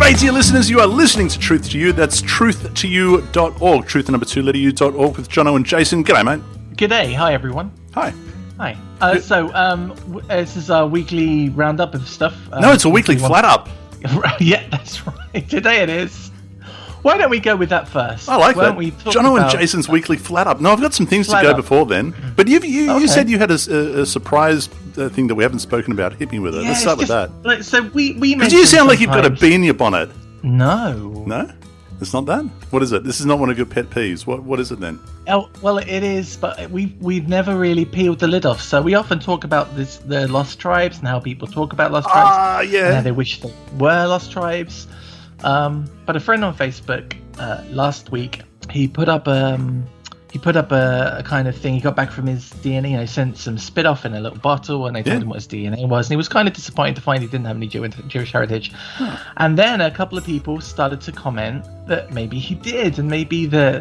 G'day, dear listeners. You are listening to Truth to You. That's truth2u.org. Truth the number 2 letter u.org with Jono and Jason. G'day, mate. G'day. Hi, everyone. Hi. Hi. This is our weekly roundup of stuff. No, it's a weekly flat up. Yeah, that's right. Today it is. Why don't we go with that first? I like Why that. Don't we talk Jono about and Jason's weekly flat up. No, I've got some things to Flat go up. before then. But you Okay. said you had a surprise thing that we haven't spoken about. Hit me with it. Yeah, Let's start with that. Like, so we Because mentioned you sound like you've got a sometimes- bee in your bonnet. No. No? It's not that? What is it? This is not one of your pet peeves. What is it then? Oh, well, it is, but we've never really peeled the lid off. So we often talk about the lost tribes and how people talk about lost tribes. Ah, And yeah. how they wish they were lost tribes. But a friend on Facebook last week, he put up a kind of thing. He got back from his DNA, sent some spit off in a little bottle, and they told him what his DNA was, and he was kind of disappointed to find he didn't have any Jewish heritage. And then a couple of people started to comment that maybe he did, and maybe that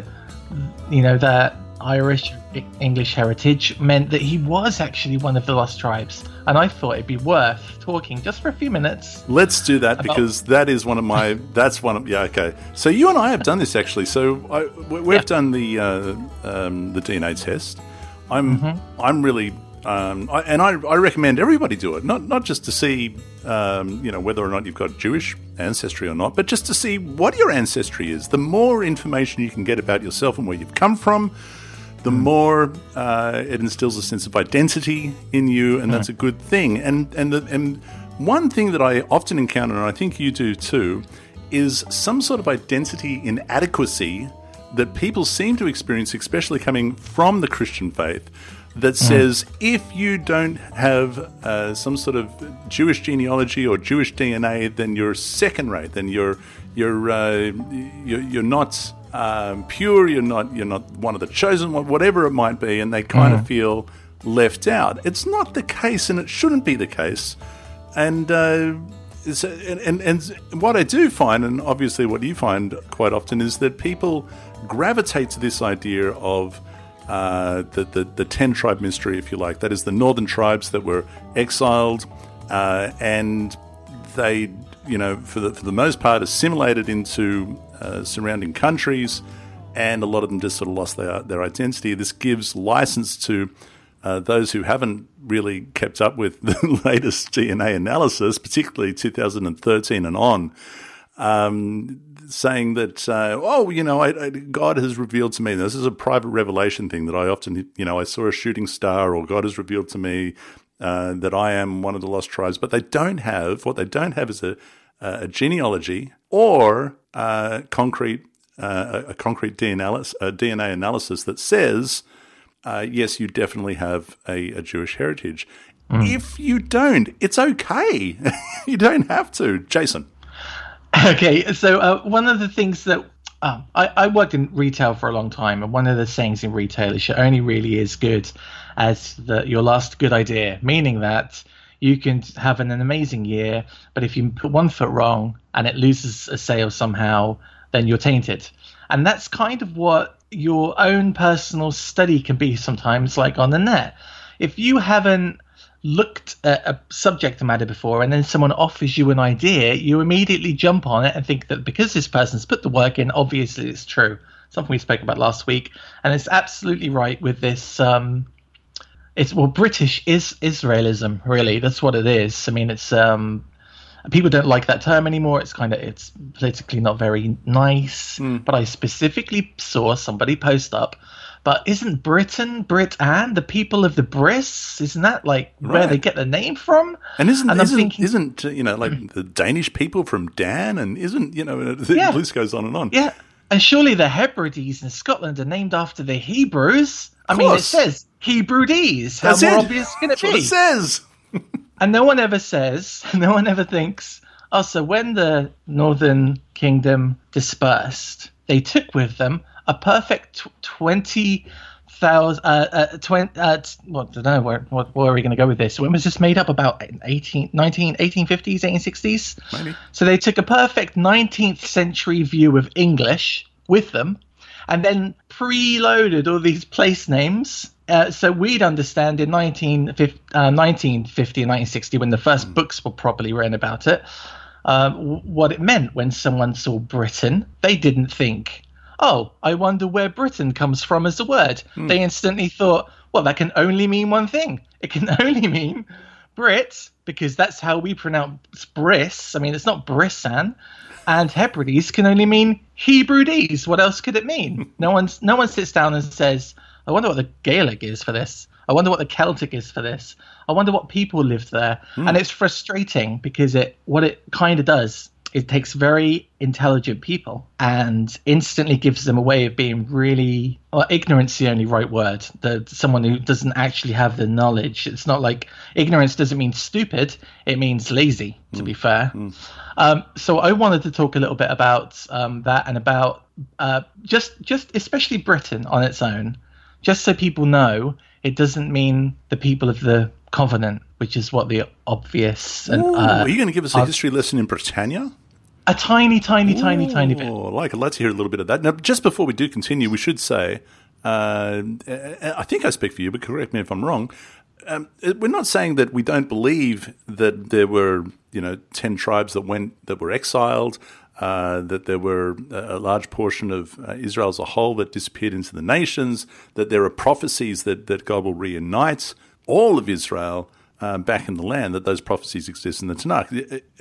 Irish English heritage meant that he was actually one of the lost tribes. And I thought it'd be worth talking just for a few minutes. Let's do that because that is one of my. That's one of. Yeah, okay. So you and I have done this actually. So we've done the DNA test. I'm really. I recommend everybody do it. Not just to see whether or not you've got Jewish ancestry or not, but just to see what your ancestry is. The more information you can get about yourself and where you've come from, the more it instills a sense of identity in you, and that's a good thing. And one thing that I often encounter, and I think you do too, is some sort of identity inadequacy that people seem to experience, especially coming from the Christian faith, that says if you don't have some sort of Jewish genealogy or Jewish DNA, then you're second rate. Then you're not pure. You're not one of the chosen one, whatever it might be, and they kind of feel left out. It's not the case, and it shouldn't be the case. And what I do find, and obviously what you find quite often, is that people gravitate to this idea of the 10-tribe mystery, if you like. That is the northern tribes that were exiled, and they, for the most part, assimilated into surrounding countries, and a lot of them just sort of lost their identity. This gives license to those who haven't really kept up with the latest DNA analysis, particularly 2013 and on, saying that, God has revealed to me, this is a private revelation thing that I often, I saw a shooting star, or God has revealed to me that I am one of the lost tribes. But what they don't have is a genealogy or a concrete DNA analysis that says, yes, you definitely have a Jewish heritage. If you don't, it's okay. You don't have to. Jason. Okay, so one of the things that I worked in retail for a long time, and one of the sayings in retail is you're only really as good as your last good idea, meaning that you can have an amazing year, but if you put one foot wrong and it loses a sale somehow, then you're tainted. And that's kind of what your own personal study can be sometimes, like on the net. If you haven't looked at a subject matter before and then someone offers you an idea, you immediately jump on it and think that because this person's put the work in, obviously it's true. Something we spoke about last week, and it's absolutely right with this. British Israelism, really. That's what it is. I mean, it's people don't like that term anymore. It's politically not very nice. But I specifically saw somebody post up, but isn't Britain, Brit-An, the people of the Briss? Isn't that like where they get the name from? And isn't the Danish people from Dan? And isn't, the list goes on and on. Yeah. And surely the Hebrides in Scotland are named after the Hebrews. I mean, it says Hebrides. How more obvious can it be? That's what it says. And no one ever thinks, so when the Northern Kingdom dispersed, they took with them a perfect 20,000. What are we going to go with this? When was this made up? About 1850s, 1860s? Maybe. So they took a perfect 19th century view of English with them, and then preloaded all these place names. So we'd understand in 1950 and 1960, when the first books were properly written about it, what it meant when someone saw Britain. They didn't think, oh, I wonder where Britain comes from as a word. They instantly thought, well, that can only mean one thing. It can only mean Brit, because that's how we pronounce Briss. I mean, it's not Brissan. And Hebrides can only mean Hebrides. What else could it mean? No one sits down and says, I wonder what the Gaelic is for this. I wonder what the Celtic is for this. I wonder what people lived there. And it's frustrating because what it kind of does, it takes very intelligent people and instantly gives them a way of being really, well, ignorance is the only right word. Someone who doesn't actually have the knowledge. It's not like ignorance doesn't mean stupid. It means lazy, to be fair. So I wanted to talk a little bit about that and about just especially Britain on its own, just so people know it doesn't mean the people of the Covenant, which is what the obvious. And, are you going to give us a history lesson in Britannia? A tiny bit. I'd like to hear a little bit of that. Now, just before we do continue, we should say, I think I speak for you, but correct me if I'm wrong. We're not saying that we don't believe that there were, 10 tribes that were exiled, that there were a large portion of Israel as a whole that disappeared into the nations, that there are prophecies that God will reunite all of Israel back in the land, that those prophecies exist in the Tanakh.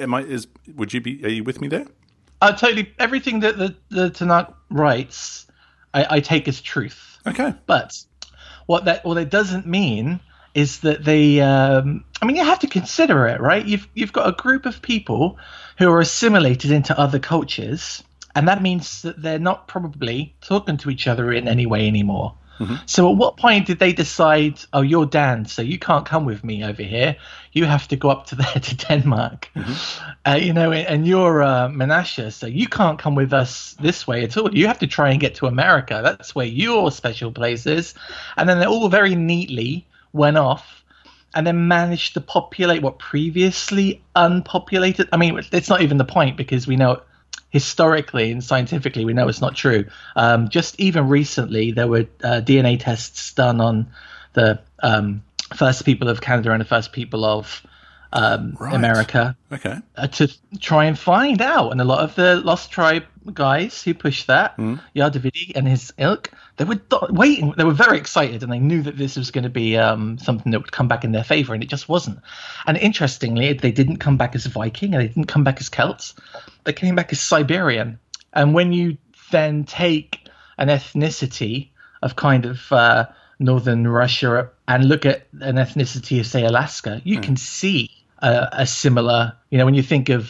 Are you with me there? Totally. Everything that the Tanakh writes, I take as truth. Okay. But what that doesn't mean is that they. You have to consider it, right? You've got a group of people who are assimilated into other cultures, and that means that they're not probably talking to each other in any way anymore. So at what point did they decide, oh, you're Dan, so you can't come with me over here. You have to go up to Denmark. And you're Menashe, so you can't come with us this way at all. You have to try and get to America. That's where your special place is. And then they all very neatly went off and then managed to populate what previously unpopulated. I mean, it's not even the point because we know historically and scientifically, we know it's not true. Just even recently, there were DNA tests done on the first people of Canada and the first people of America to try and find out. And a lot of the Lost Tribe guys who pushed that, Yar Davidi and his ilk, they were waiting. They were very excited, and they knew that this was going to be something that would come back in their favor, and it just wasn't. And interestingly, they didn't come back as Viking, and they didn't come back as Celts. They came back as Siberian. And when you then take an ethnicity of kind of northern Russia and look at an ethnicity of, say, Alaska, you can see a similar, when you think of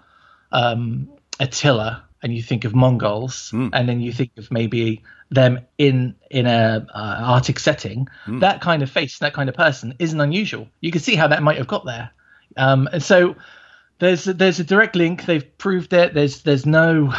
Attila and you think of Mongols, and then you think of maybe them in a Arctic setting, that kind of face, that kind of person isn't unusual. You can see how that might have got there. And so there's a direct link. They've proved it. There's no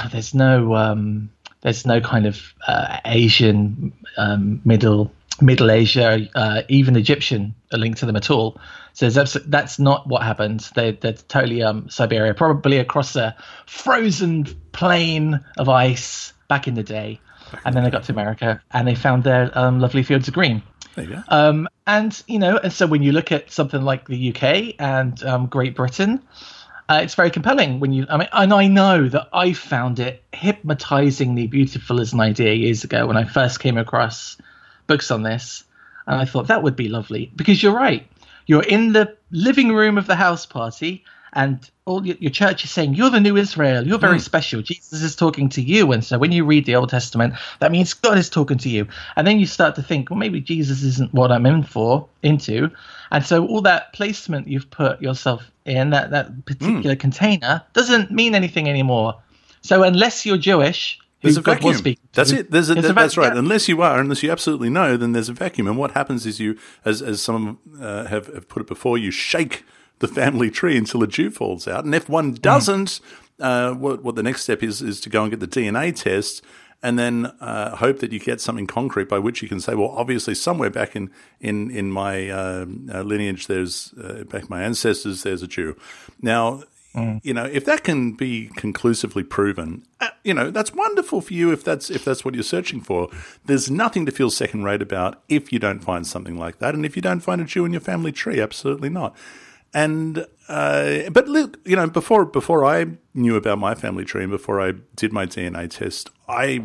kind of Asian, Middle Asia, even Egyptian link to them at all. So that's not what happened. They're totally Siberia, probably across a frozen plain of ice back in the day. And then they got to America and they found their lovely fields of green. There you go. And so when you look at something like the UK and Great Britain, it's very compelling and I know that I found it hypnotizingly beautiful as an idea years ago when I first came across books on this, and I thought that would be lovely because you're right. You're in the living room of the house party, and all your church is saying you're the new Israel. You're very special. Jesus is talking to you, and so when you read the Old Testament, that means God is talking to you. And then you start to think, well, maybe Jesus isn't what I'm into, and so all that placement you've put yourself in that particular container doesn't mean anything anymore. So unless you're Jewish. There's a vacuum. That's it. That's right. Yeah. Unless you absolutely know, then there's a vacuum. And what happens is you, as some have put it before, you shake the family tree until a Jew falls out. And if one doesn't, what the next step is to go and get the DNA test, and then hope that you get something concrete by which you can say, well, obviously somewhere back in my lineage, there's back my ancestors, there's a Jew. Now. If that can be conclusively proven, that's wonderful for you if that's what you're searching for. There's nothing to feel second rate about if you don't find something like that, and if you don't find a Jew in your family tree, absolutely not. And but look, before I knew about my family tree and before I did my DNA test, I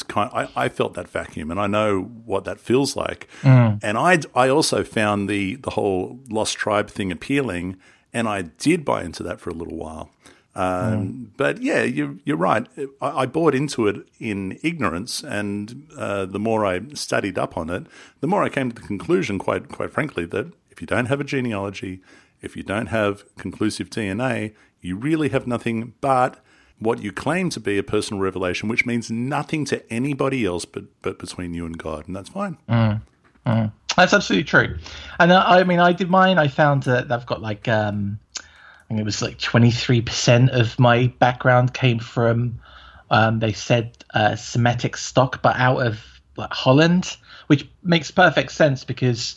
felt that vacuum, and I know what that feels like. And I also found the whole lost tribe thing appealing, and I did buy into that for a little while. But yeah, you're right. I bought into it in ignorance, and the more I studied up on it, the more I came to the conclusion, quite frankly, that if you don't have a genealogy, if you don't have conclusive DNA, you really have nothing but what you claim to be a personal revelation, which means nothing to anybody else but between you and God, and that's fine. That's absolutely true. And I did mine. I found that I've got like I think it was like 23% of my background came from they said Semitic stock, but out of like Holland, which makes perfect sense because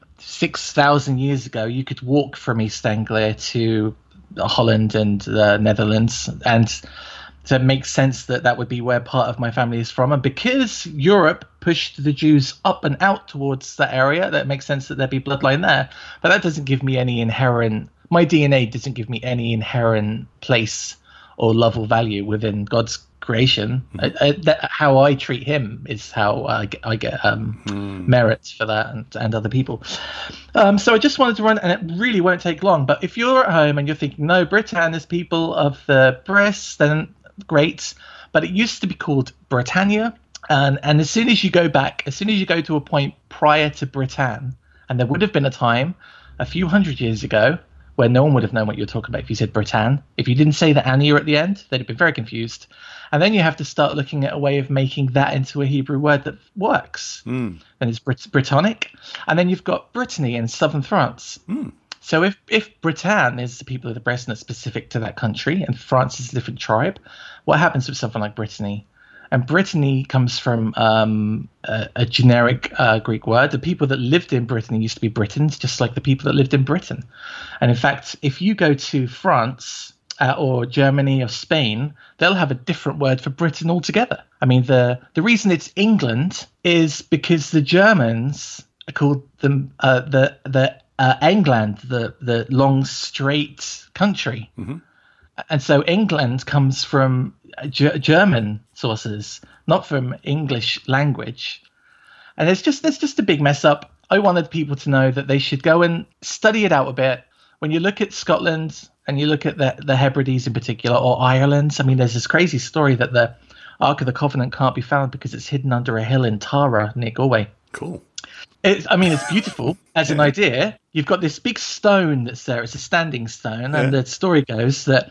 6,000 years ago, you could walk from East Anglia to Holland and the Netherlands, and so it makes sense that would be where part of my family is from. And because Europe pushed the Jews up and out towards that area, that makes sense that there'd be bloodline there. But that doesn't give me any inherent, my DNA doesn't give me any inherent place or love or value within God's creation. How I treat him is how I get merits for that and other people. So I just wanted to run, and it really won't take long. But if you're at home and you're thinking, no, Britain is people of the Bris, then great. But it used to be called Britannia. And as soon as you go back, as soon as you go to a point prior to Britain, and there would have been a time a few hundred years ago where no one would have known what you're talking about if you said Britann. If you didn't say the Ania at the end, they'd have been very confused. And then you have to start looking at a way of making that into a Hebrew word that works. And it's Brittonic. And then you've got Brittany in southern France. So if Britain is the people of the Brest and it's specific to that country, and France is a different tribe, what happens with something like Brittany? And Brittany comes from a generic Greek word. The people that lived in Brittany used to be Britons, just like the people that lived in Britain. And in fact, if you go to France or Germany or Spain, they'll have a different word for Britain altogether. I mean, the reason it's England is because the Germans called them the England, the long, straight country. And so England comes from German sources, not from English language. And there's just a big mess up. I wanted people to know that they should go and study it out a bit. When you look at Scotland and you look at the Hebrides in particular, or Ireland, I mean, there's this crazy story that the Ark of the Covenant can't be found because it's hidden under a hill in Tara near Galway. Cool. It's beautiful as an idea. You've got this big stone that's there. It's a standing stone. And the story goes that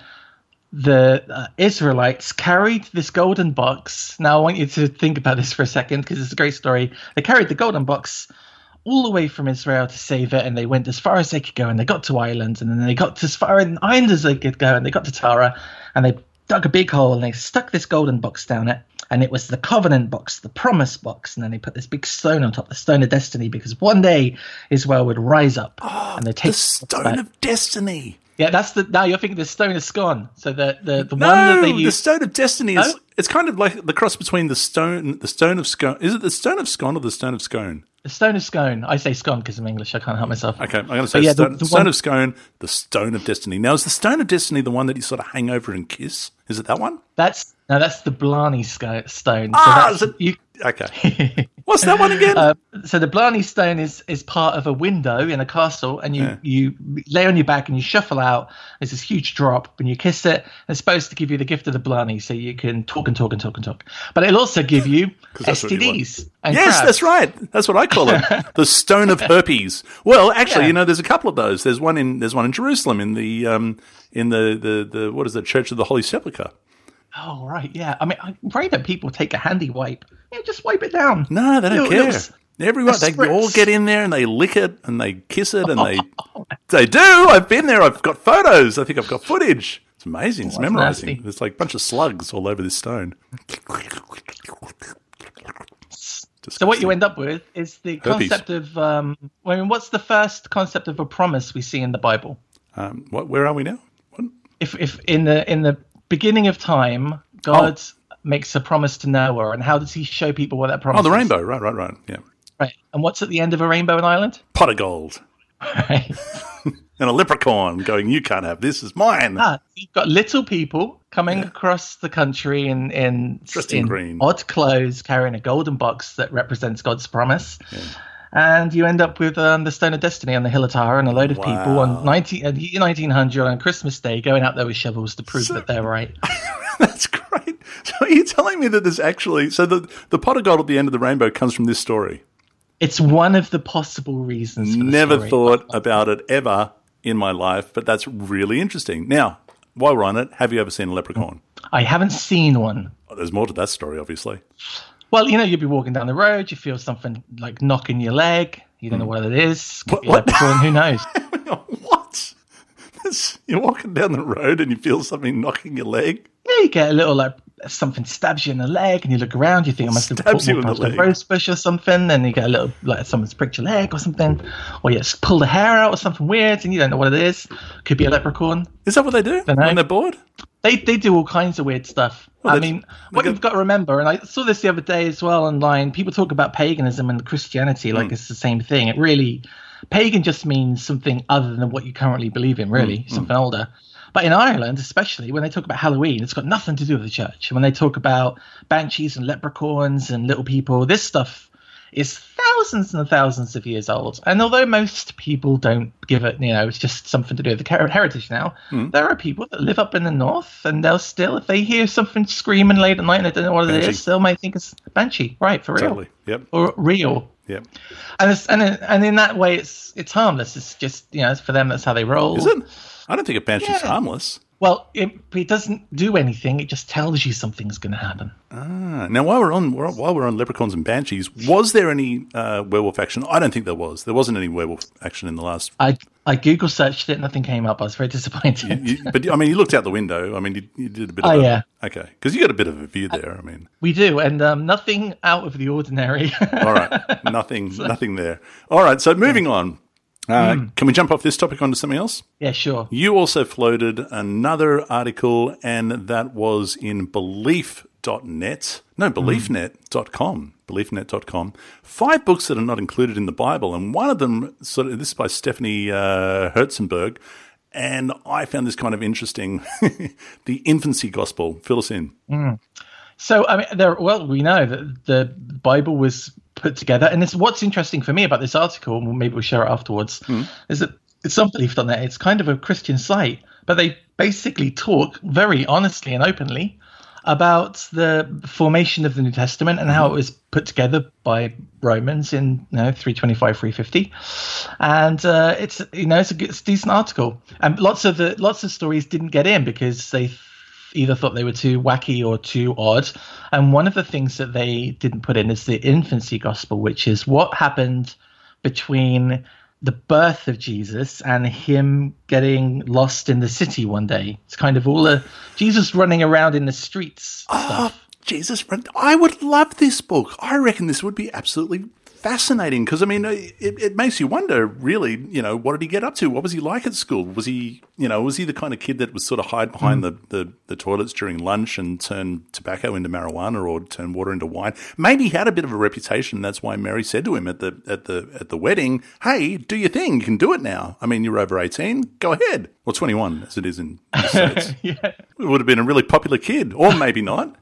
the Israelites carried this golden box. Now, I want you to think about this for a second because it's a great story. They carried the golden box all the way from Israel to save it, and they went as far as they could go, and they got to Ireland, and then they got as far in Ireland as they could go, and they got to Tara, and they dug a big hole, and they stuck this golden box down it. And it was the covenant box, the promise box. And then they put this big stone on top, the stone of destiny, because one day Israel would rise up. And they take the stone of destiny. Yeah, now you're thinking the stone of scone. So the one that they use. The stone of destiny is it's kind of like the cross between the stone of scone. Is it the stone of scone or the stone of scone? The stone of scone. I say scone because I'm English. I can't help myself. Okay, I'm going to say stone of scone, the stone of destiny. Now, is the stone of destiny the one that you sort of hang over and kiss? Is it that one? That's the Blarney stone. Okay. What's that one again? So the Blarney stone is part of a window in a castle, and you lay on your back and you shuffle out. There's this huge drop. When you kiss it, it's supposed to give you the gift of the Blarney, so you can talk and talk and talk and talk. But it'll also give you STDs. And yes, crabs. That's right. That's what I call it. The stone of herpes. Well, actually, there's a couple of those. There's one in Jerusalem in the what is it, Church of the Holy Sepulchre. Oh, right, yeah. I mean, I'm afraid that people take a handy wipe. Yeah, just wipe it down. No, they don't care. Everyone, they all get in there and they lick it and they kiss it and they do. I've been there. I've got photos. I think I've got footage. It's amazing. It's memorizing. Nasty. There's like a bunch of slugs all over this stone. So what you end up with is the concept of, what's the first concept of a promise we see in the Bible? Where are we now? What? If in the beginning of time, God makes a promise to Noah, and how does he show people what that promise is? Oh, the rainbow. Right. Yeah. Right. And what's at the end of a rainbow in Ireland? Pot of gold. Right. And a leprechaun going, you can't have this, it's mine. You've got little people coming across the country in green, odd clothes, carrying a golden box that represents God's promise. Yeah. And you end up with the Stone of Destiny on the Hill of Tyre and a load of people on 1900 on Christmas Day going out there with shovels to prove that they're right. That's great. So are you telling me that there's actually... So the pot of gold at the end of the rainbow comes from this story? It's one of the possible reasons for the Never story. thought about it ever in my life, but that's really interesting. Now, while we're on it, have you ever seen a leprechaun? I haven't seen one. Oh, there's more to that story, obviously. Well, you'd be walking down the road, you feel something like knocking your leg. You don't know what it is. Could be a leprechaun, who knows? What? You're walking down the road and you feel something knocking your leg? Yeah, you get a little something stabs you in the leg, and you look around. You think I must have walked past a rose bush or something, and you get a little someone's pricked your leg or something, or you just pull the hair out or something weird, and you don't know what it is. Could be a leprechaun. Is that what they do when they're bored? They do all kinds of weird stuff. Well, what you've got to remember, and I saw this the other day as well online. People talk about paganism and Christianity like it's the same thing. It really, pagan just means something other than what you currently believe in. Really, something older. But in Ireland, especially, when they talk about Halloween, it's got nothing to do with the church. When they talk about banshees and leprechauns and little people, this stuff is thousands and thousands of years old. And although most people don't give it, it's just something to do with the heritage now, there are people that live up in the north, and they'll still, if they hear something screaming late at night and they don't know what it is, they might think it's banshee. Right, for real. Totally, yep. Or real. Yep. And in that way, it's harmless. It's just, for them, that's how they roll. Is it? I don't think a banshee's harmless. Well, it doesn't do anything. It just tells you something's going to happen. Now, while we're on leprechauns and banshees, was there any werewolf action? I don't think there was. There wasn't any werewolf action in the last. I Google searched it, nothing came up. I was very disappointed. But you looked out the window. I mean, you did a bit. Oh, yeah. Okay, because you got a bit of a view there. I mean, we do, and nothing out of the ordinary. All right, nothing there. All right, so moving on. Can we jump off this topic onto something else? Yeah, sure. You also floated another article, and that was in beliefnet.com. Beliefnet.com. 5 books that are not included in the Bible, and one of them, this is by Stephanie Herzenberg, and I found this kind of interesting. The infancy gospel. Fill us in. So, we know that the Bible was put together, and what's interesting for me about this article, and maybe we'll share it afterwards, is that it's unbelief.net. It's kind of a Christian site, but they basically talk very honestly and openly about the formation of the New Testament and how it was put together by Romans in 325, 350, and it's a decent article, and lots of stories didn't get in because they either thought they were too wacky or too odd. And one of the things that they didn't put in is the infancy gospel, which is what happened between the birth of Jesus and him getting lost in the city one day. It's kind of all Jesus running around in the streets stuff. Jesus, I would love this book. I reckon this would be absolutely fascinating because, it makes you wonder, really, what did he get up to? What was he like at school? Was he the kind of kid that would sort of hide behind the toilets during lunch and turn tobacco into marijuana or turn water into wine? Maybe he had a bit of a reputation. That's why Mary said to him at the wedding, "Hey, do your thing. You can do it now. You're over 18. Go ahead." Or 21, as it is in the States. Yeah. It would have been a really popular kid, or maybe not.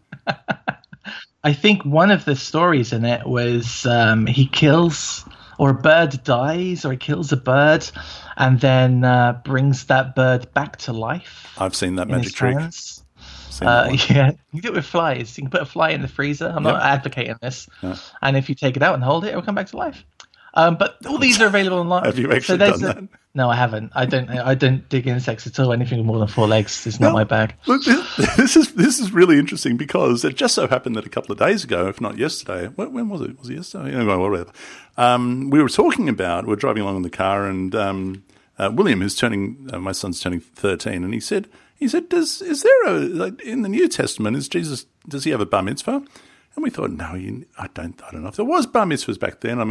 I think one of the stories in it was he kills, or a bird dies, or he kills a bird and then brings that bird back to life. I've seen that magic trick. Yeah, you can do it with flies. You can put a fly in the freezer. I'm not advocating this. Yeah. And if you take it out and hold it, it will come back to life. But all these are available online. Have you actually done that? No, I haven't. I don't dig insects at all. Anything more than 4 legs is not my bag. Look, this is really interesting because it just so happened that a couple of days ago, if not yesterday, when was it? Was it yesterday? Anyway, whatever. We were talking about, we're driving along in the car, and William, who's my son's turning 13, and he said, is there in the New Testament, does he have a bar mitzvah? And we thought, no, I don't know if there was bar mitzvahs back then.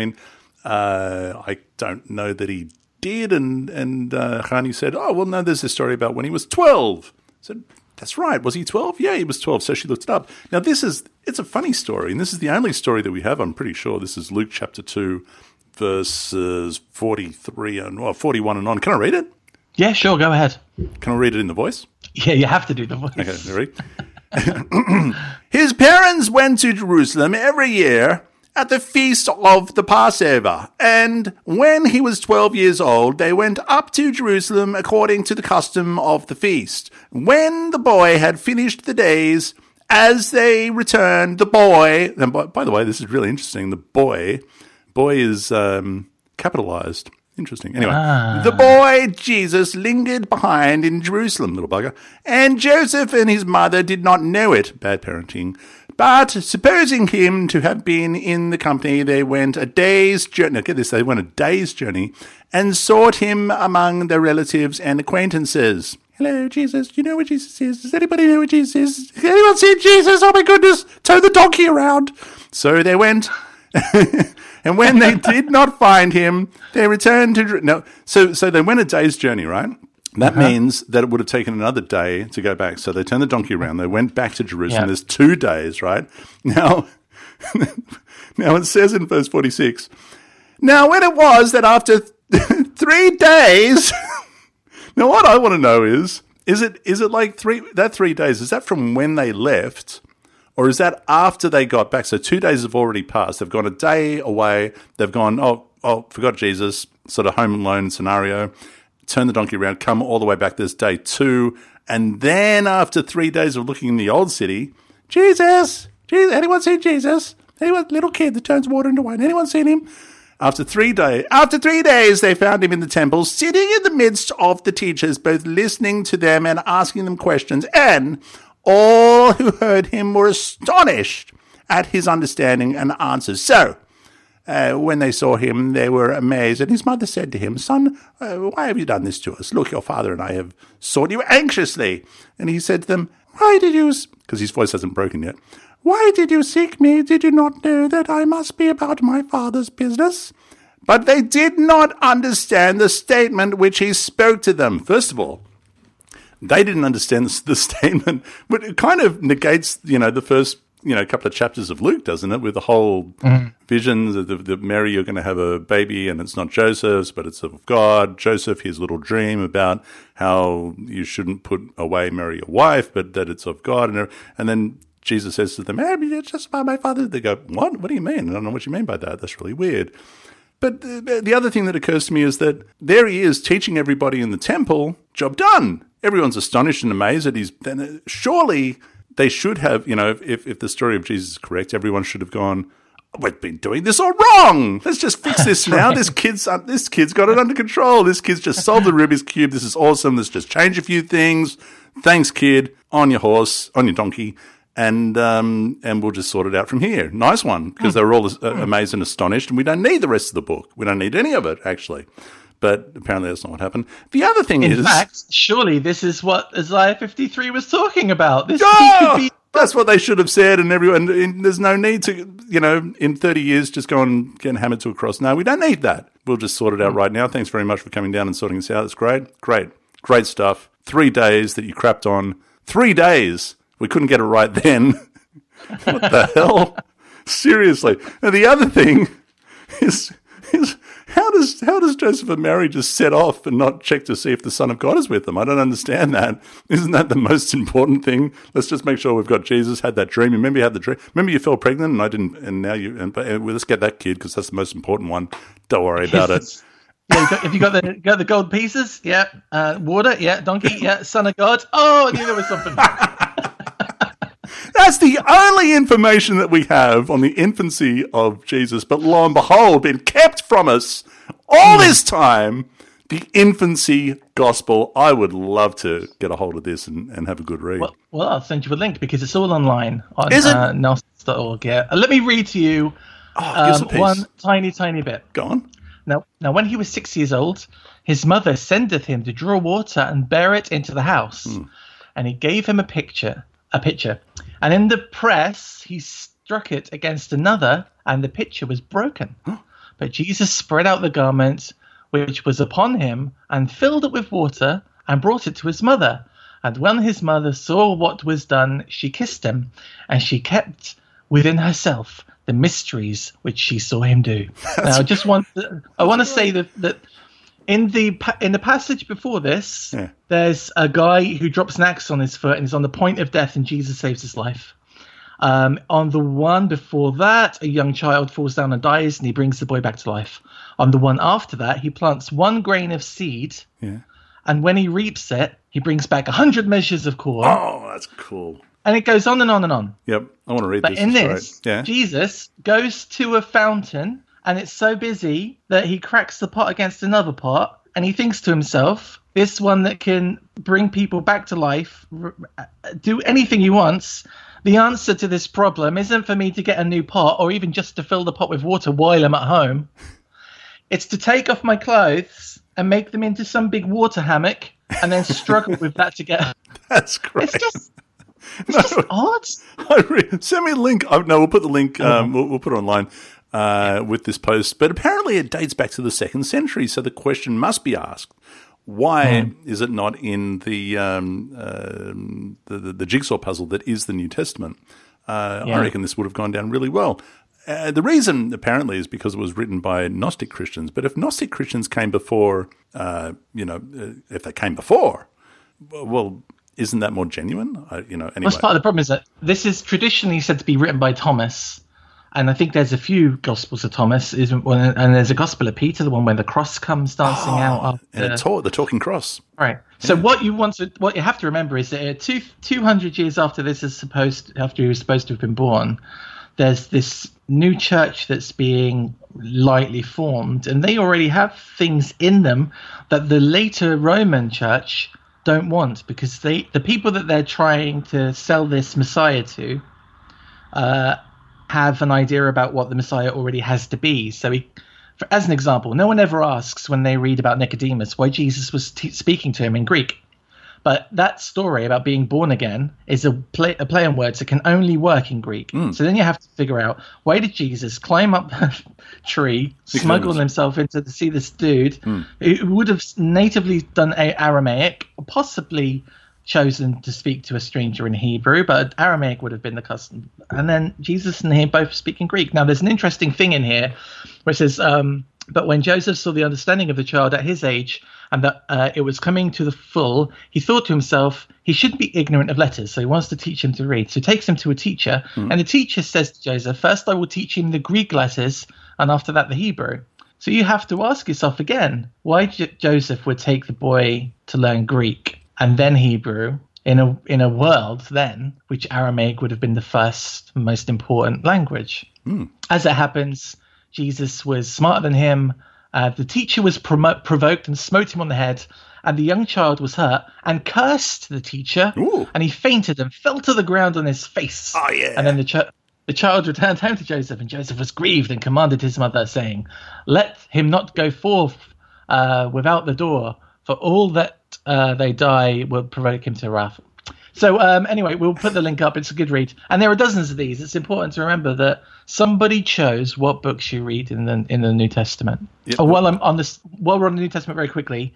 I don't know that he did. And Hani said, oh, well, no, there's this story about when he was 12. I said, that's right. Was he 12? Yeah, he was 12. So she looked it up. Now, it's a funny story, and this is the only story that we have, I'm pretty sure. This is Luke chapter 2, verses 41 and on. Can I read it? Yeah, sure, go ahead. Can I read it in the voice? Yeah, you have to do the voice. Okay, ready? His parents went to Jerusalem every year at the feast of the Passover, and when he was 12 years old, they went up to Jerusalem according to the custom of the feast. When the boy had finished the days, as they returned, the boy, and by the way, this is really interesting, the boy is capitalized. Interesting. Anyway, the boy, Jesus, lingered behind in Jerusalem, little bugger, and Joseph and his mother did not know it, bad parenting, but supposing him to have been in the company, they went a day's journey, now get this, they went a day's journey, and sought him among their relatives and acquaintances. Hello, Jesus, do you know what Jesus is? Does anybody know what Jesus is? Has anyone seen Jesus? Oh my goodness, tow the donkey around. So they went... And when they did not find him, they returned to... No, so they went a day's journey, right? That means that it would have taken another day to go back. So they turned the donkey around. They went back to Jerusalem. Yeah. There's 2 days, right? Now it says in verse 46, now when it was that after 3 days... Now what I want to know is it like 3 days, is that from when they left... Or is that after they got back? So 2 days have already passed. They've gone a day away. They've gone, forgot Jesus, sort of home alone scenario. Turn the donkey around, come all the way back. There's day 2. And then after 3 days of looking in the old city, Jesus, anyone seen Jesus? Anyone, little kid that turns water into wine? Anyone seen him? After 3 days, they found him in the temple, sitting in the midst of the teachers, both listening to them and asking them questions. And all who heard him were astonished at his understanding and answers. So, when they saw him, they were amazed. And his mother said to him, Son, why have you done this to us? Look, your father and I have sought you anxiously. And he said to them, why did you, because his voice hasn't broken yet, why did you seek me? Did you not know that I must be about my father's business? But they did not understand the statement which he spoke to them. First of all, they didn't understand the statement, but it kind of negates, the first, couple of chapters of Luke, doesn't it? With the whole vision that Mary, you're going to have a baby and it's not Joseph's, but it's of God. Joseph, his little dream about how you shouldn't put away, marry your wife, but that it's of God. And then Jesus says to them, hey, it's just about my father. They go, what? What do you mean? I don't know what you mean by that. That's really weird. But the other thing that occurs to me is that there he is teaching everybody in the temple, job done. Everyone's astonished and amazed that then surely they should have, if the story of Jesus is correct, everyone should have gone, we've been doing this all wrong. Let's just fix this now. This kid's got it under control. This kid's just solved the Rubik's Cube. This is awesome. Let's just change a few things. Thanks, kid. On your horse, on your donkey. And we'll just sort it out from here. Nice one, because they were all amazed and astonished, and we don't need the rest of the book. We don't need any of it, actually. But apparently that's not what happened. The other thing is... In fact, surely this is what Isaiah 53 was talking about. That's what they should have said, and there's no need to, in 30 years just go and get hammered to a cross. No, we don't need that. We'll just sort it out right now. Thanks very much for coming down and sorting this out. It's great. Great stuff. 3 days that you crapped on. 3 days. We couldn't get it right then. What the hell? Seriously. Now, the other thing is how does Joseph and Mary just set off and not check to see if the Son of God is with them? I don't understand that. Isn't that the most important thing? Let's just make sure we've got Jesus, had that dream. Remember you had the dream? Remember you fell pregnant and I didn't, and now let's get that kid because that's the most important one. Don't worry about it. Yeah, have you got the gold pieces? Yeah. Water? Yeah. Donkey? Yeah. Son of God? Oh, I knew there was something. That's the only information that we have on the infancy of Jesus, but lo and behold, been kept from us all this time, the infancy gospel. I would love to get a hold of this and have a good read. Well, I'll send you a link because it's all online on Is it? Nelsons.org. Yeah. Let me read to you one tiny bit. Go on. Now, when he was 6 years old, his mother sendeth him to draw water and bear it into the house. And he gave him a pitcher. And in the press, he struck it against another, and the pitcher was broken. But Jesus spread out the garment which was upon him, and filled it with water, and brought it to his mother. And when his mother saw what was done, she kissed him, and she kept within herself the mysteries which she saw him do. Now, I want to say that In the passage before this, Yeah. there's a guy who drops an axe on his foot and is on the point of death, and Jesus saves his life. On the one before that, a young child falls down and dies, and he brings the boy back to life. On the one after that, he plants 1 grain of seed, and when he reaps it, he brings back 100 measures of corn. Oh, that's cool. And it goes on and on and on. Yep, I want to read But this. in It's this, great. Yeah. Jesus goes to a fountain, and it's so busy that he cracks the pot against another pot, and he thinks to himself, this one that can bring people back to life, do anything he wants, the answer to this problem isn't for me to get a new pot or even just to fill the pot with water while I'm at home. It's to take off my clothes and make them into some big water hammock and then struggle with that to get... That's great. It's just odd. Send me a link. No, we'll put the link. We'll put it online with this post. But apparently, it dates back to the 2nd century. So the question must be asked: why is it not in the jigsaw puzzle that is the New Testament? I reckon this would have gone down really well. The reason apparently is because it was written by Gnostic Christians. But if Gnostic Christians came before, if they came before, well, isn't that more genuine? Anyway. Well, part of the problem is that this is traditionally said to be written by Thomas, and I think there's a few Gospels of Thomas, and there's a Gospel of Peter, the one where the cross comes dancing out. And the talking cross. Right. So what you have to remember is that 200 years after he was supposed to have been born, there's this new church that's being lightly formed, and they already have things in them that the later Roman church don't want, because the people that they're trying to sell this Messiah to have an idea about what the Messiah already has to be. So as an example, no one ever asks when they read about Nicodemus why Jesus was speaking to him in Greek. But that story about being born again is a play on words that can only work in Greek. So then you have to figure out, why did Jesus climb up a tree, smuggle himself into to see this dude who would have natively done Aramaic, possibly chosen to speak to a stranger in Hebrew, but Aramaic would have been the custom. And then Jesus and him both speak in Greek. Now, there's an interesting thing in here where it says, but when Joseph saw the understanding of the child at his age, and that it was coming to the full, he thought to himself, he shouldn't be ignorant of letters, so he wants to teach him to read. So he takes him to a teacher, and the teacher says to Joseph, first I will teach him the Greek letters, and after that the Hebrew. So you have to ask yourself again, why Joseph would take the boy to learn Greek and then Hebrew in a world then which Aramaic would have been the first most important language. As it happens, Jesus was smarter than him. The teacher was provoked and smote him on the head, and the young child was hurt and cursed the teacher. And he fainted and fell to the ground on his face. Oh, yeah. And then the child returned home to Joseph, and Joseph was grieved and commanded his mother, saying, let him not go forth without the door, for all that they die will provoke him to wrath. So anyway, we'll put the link up. It's a good read. And there are dozens of these. It's important to remember that somebody chose what books you read in the New Testament. Yep. While we're on the New Testament very quickly,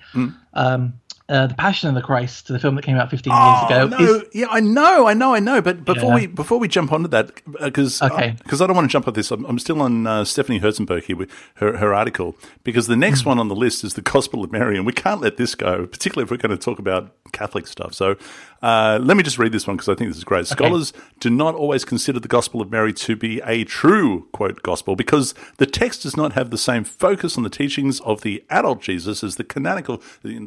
The Passion of the Christ, the film that came out 15 years ago. No. I know. But before we jump onto that, because I don't want to jump on this, I'm still on Stephanie Herzenberg here with her article, because the next one on the list is the Gospel of Mary, and we can't let this go, particularly if we're going to talk about Catholic stuff. So let me just read this one because I think this is great. Okay. Scholars do not always consider the Gospel of Mary to be a true, quote, gospel, because the text does not have the same focus on the teachings of the adult Jesus as the canonical,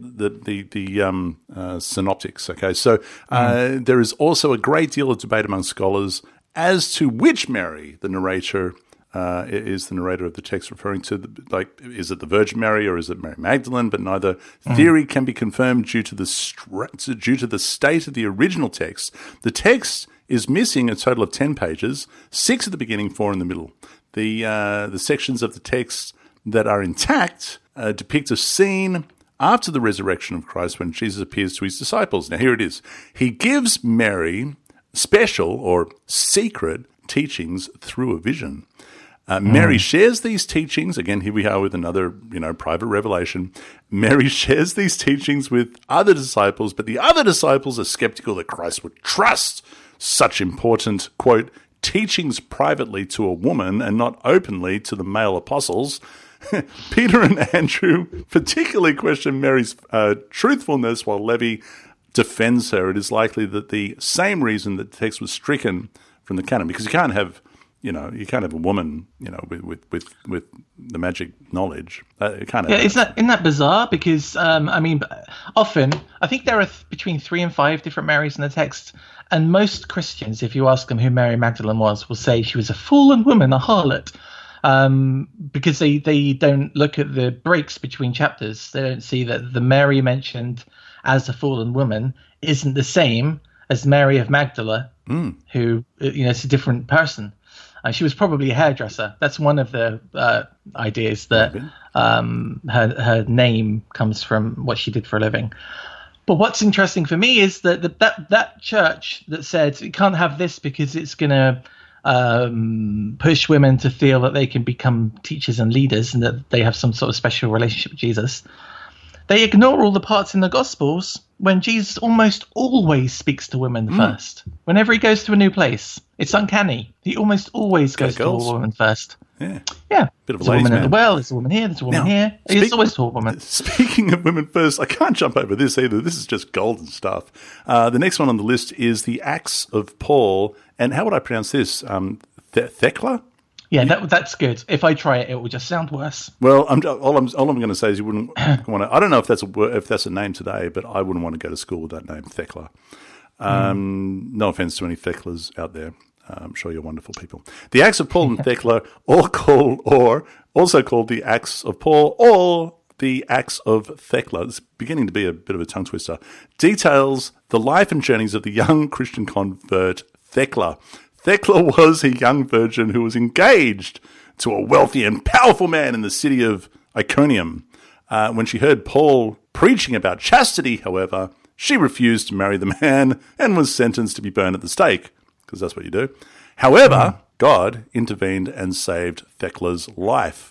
the synoptics. Okay, so there is also a great deal of debate among scholars as to which Mary the narrator is the narrator of the text referring to. Is it the Virgin Mary or is it Mary Magdalene? But neither theory can be confirmed due to the state of the original text. The text is missing a total of 10 pages, 6 at the beginning, 4 in the middle. The sections of the text that are intact depict a scene after the resurrection of Christ when Jesus appears to his disciples. Now, here it is. He gives Mary special or secret teachings through a vision. Mary shares these teachings. Again, here we are with another, private revelation. Mary shares these teachings with other disciples, but the other disciples are skeptical that Christ would trust such important, quote, teachings privately to a woman and not openly to the male apostles. Peter and Andrew particularly question Mary's truthfulness, while Levy defends her. It is likely that the same reason that the text was stricken from the canon, because you can't have a woman, with the magic knowledge. You can't have isn't that bizarre? Because often I think there are between 3 and 5 different Marys in the text, and most Christians, if you ask them who Mary Magdalene was, will say she was a fallen woman, a harlot, because they don't look at the breaks between chapters. They don't see that the Mary mentioned as a fallen woman isn't the same as Mary of Magdala, who is a different person. She was probably a hairdresser. That's one of the ideas, that her name comes from what she did for a living. But what's interesting for me is that church that said you can't have this because it's going to push women to feel that they can become teachers and leaders and that they have some sort of special relationship with Jesus. They ignore all the parts in the Gospels when Jesus almost always speaks to women first. Whenever he goes to a new place, it's uncanny. He almost always goes to a woman first. Yeah. Bit of a there's a woman man. at the well, there's a woman here, there's a woman here. It's always to a woman. Speaking of women first, I can't jump over this either. This is just golden stuff. The next one on the list is the Acts of Paul. And how would I pronounce this? Thecla? Yeah, that's good. If I try it, it will just sound worse. Well, all I'm going to say is you wouldn't want to. I don't know if that's a name today, but I wouldn't want to go to school with that name, Thecla. No offense to any Theclas out there. I'm sure you're wonderful people. The Acts of Paul and Thecla, also called the Acts of Paul, or the Acts of Thecla. It's beginning to be a bit of a tongue twister. Details the life and journeys of the young Christian convert Thecla. Thecla was a young virgin who was engaged to a wealthy and powerful man in the city of Iconium. When she heard Paul preaching about chastity, however, she refused to marry the man and was sentenced to be burned at the stake, because that's what you do. However, God intervened and saved Thecla's life.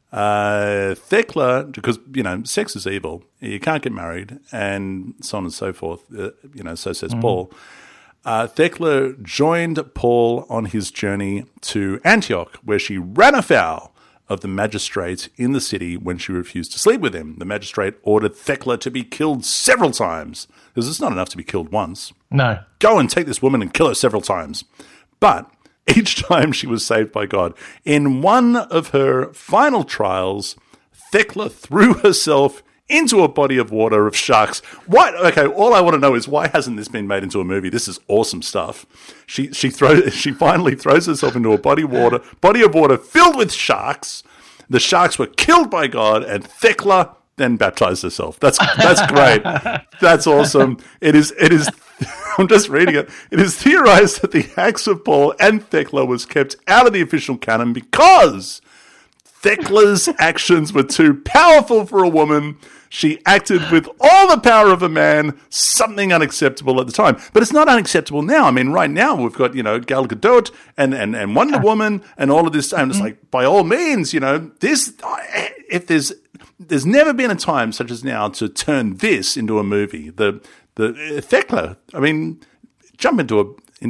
Thecla, because, sex is evil. You can't get married, and so on and so forth. So says Paul. Thecla joined Paul on his journey to Antioch, where she ran afoul of the magistrate in the city when she refused to sleep with him. The magistrate ordered Thecla to be killed several times, because it's not enough to be killed once. No. Go and take this woman and kill her several times. But each time she was saved by God. In one of her final trials, Thecla threw herself into a body of water of sharks. What? Okay, all I want to know is, why hasn't this been made into a movie? This is awesome stuff. She finally throws herself into a body of water filled with sharks. The sharks were killed by God, and Thecla then baptized herself. That's great. That's awesome. It is. I'm just reading it. It is theorized that the Acts of Paul and Thecla was kept out of the official canon because Thecla's actions were too powerful for a woman. She acted with all the power of a man, something unacceptable at the time. But it's not unacceptable now. I mean, right now we've got, Gal Gadot and Wonder Woman and all of this. And it's like, by all means, if there's never been a time such as now to turn this into a movie. The Thecla, I mean, jump into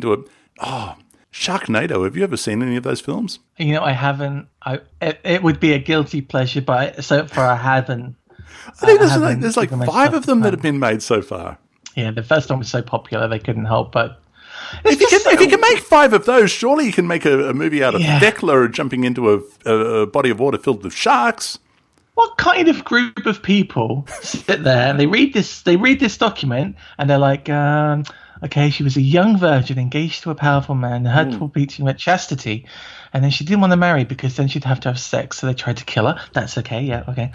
a Sharknado. Have you ever seen any of those films? I haven't. It would be a guilty pleasure, but so far I haven't. I think there's like 5 of them that have been made so far. Yeah, the first one was so popular they couldn't help but. If you can make 5 of those, surely you can make a movie out of Thecla jumping into a body of water filled with sharks. What kind of group of people sit there and they read this document and they're like, okay, she was a young virgin engaged to a powerful man, heard Paul preaching about chastity, and then she didn't want to marry because then she'd have to have sex, so they tried to kill her. That's okay, yeah, okay.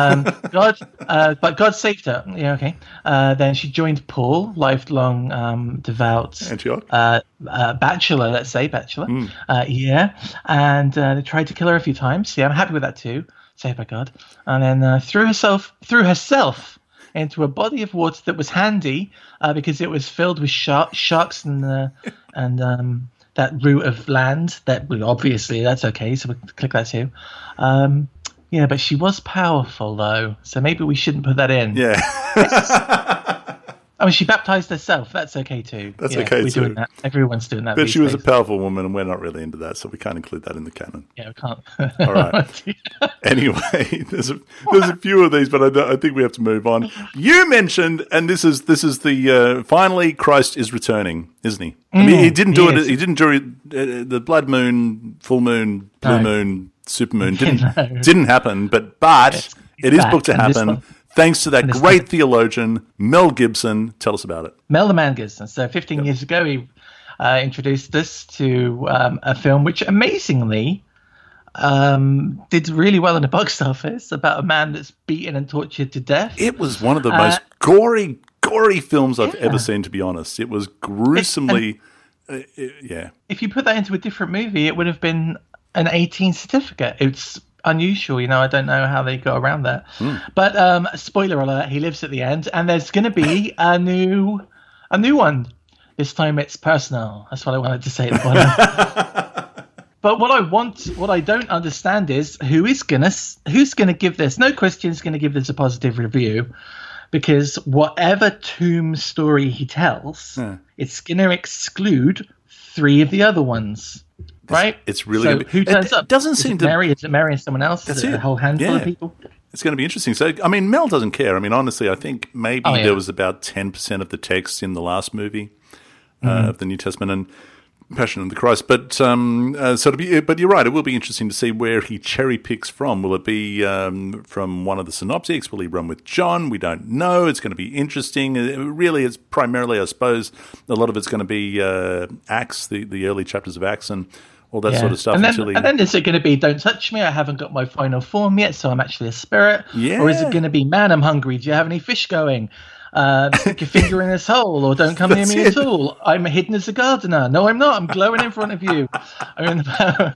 But God saved her. Yeah, okay. Then she joined Paul, lifelong devout Antioch. Bachelor, let's say, yeah. And they tried to kill her a few times. Yeah, I'm happy with that too. Saved by God. And then threw herself into a body of water that was handy because it was filled with sharks and that root of land. That obviously that's okay, so we can click that too. Yeah, but she was powerful though, so maybe we shouldn't put that in. Yeah. I mean, she baptized herself. That's okay too. That's okay we're too. Doing that. Everyone's doing that. But she was a powerful woman, and we're not really into that, so we can't include that in the canon. Yeah, we can't. All right. Anyway, there's a few of these, but I think we have to move on. You mentioned, and this is the finally Christ is returning, isn't he? I mean, he didn't do it. He didn't do the blood moon, full moon, blue moon, supermoon didn't happen. But it is booked to happen. Thanks to that great theologian, Mel Gibson. Tell us about it. Mel the Man Gibson. So 15 years ago, he introduced us to a film which amazingly did really well in the box office, about a man that's beaten and tortured to death. It was one of the most gory films I've ever seen, to be honest. It was gruesomely... If you put that into a different movie, it would have been an 18 certificate. It's unusual, I don't know how they got around that. But spoiler alert, he lives at the end, and there's going to be a new one. This time it's personal. That's what I wanted to say at the bottom. But what I don't understand is who's gonna give this. No Christian's going to give this a positive review, because whatever tomb story he tells, it's going to exclude 3 of the other ones. Right? It's really so who turns up? Doesn't seem to Mary. Is it Mary and someone else? Is it a whole handful of people? It's going to be interesting. So, I mean, Mel doesn't care. I mean, honestly, I think maybe there was about 10% of the text in the last movie of the New Testament and Passion of the Christ. But but you're right. It will be interesting to see where he cherry picks from. Will it be from one of the synoptics? Will he run with John? We don't know. It's going to be interesting. Really, it's primarily, I suppose, a lot of it's going to be Acts, the early chapters of Acts, and all that sort of stuff. And then is it going to be, don't touch me, I haven't got my final form yet, so I'm actually a spirit? Yeah. Or is it going to be, man, I'm hungry, do you have any fish going? Stick your finger in this hole, or don't come near me at all. I'm hidden as a gardener. No, I'm not. I'm glowing in front of you. I mean,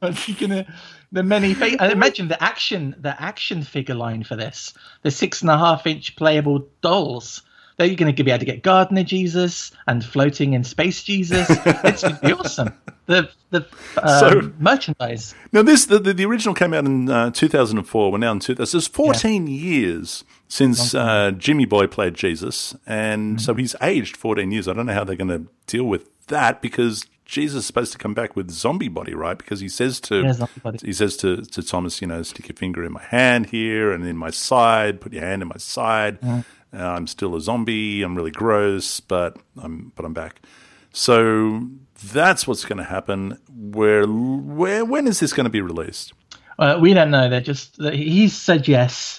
I imagine the action figure line for this, the 6.5-inch playable dolls. They're going to be able to get Gardener Jesus and Floating in Space Jesus. It's going to be awesome. The merchandise. Now, the original came out in 2004. We're now in 2000. So it's 14 years since Jimmy Boy played Jesus, and so he's aged 14 years. I don't know how they're going to deal with that, because Jesus is supposed to come back with zombie body, right? Because he says to Thomas, stick your finger in my hand here and in my side. Put your hand in my side. I'm still a zombie. I'm really gross, but I'm back. So that's what's going to happen. When is this going to be released? We don't know. He said yes.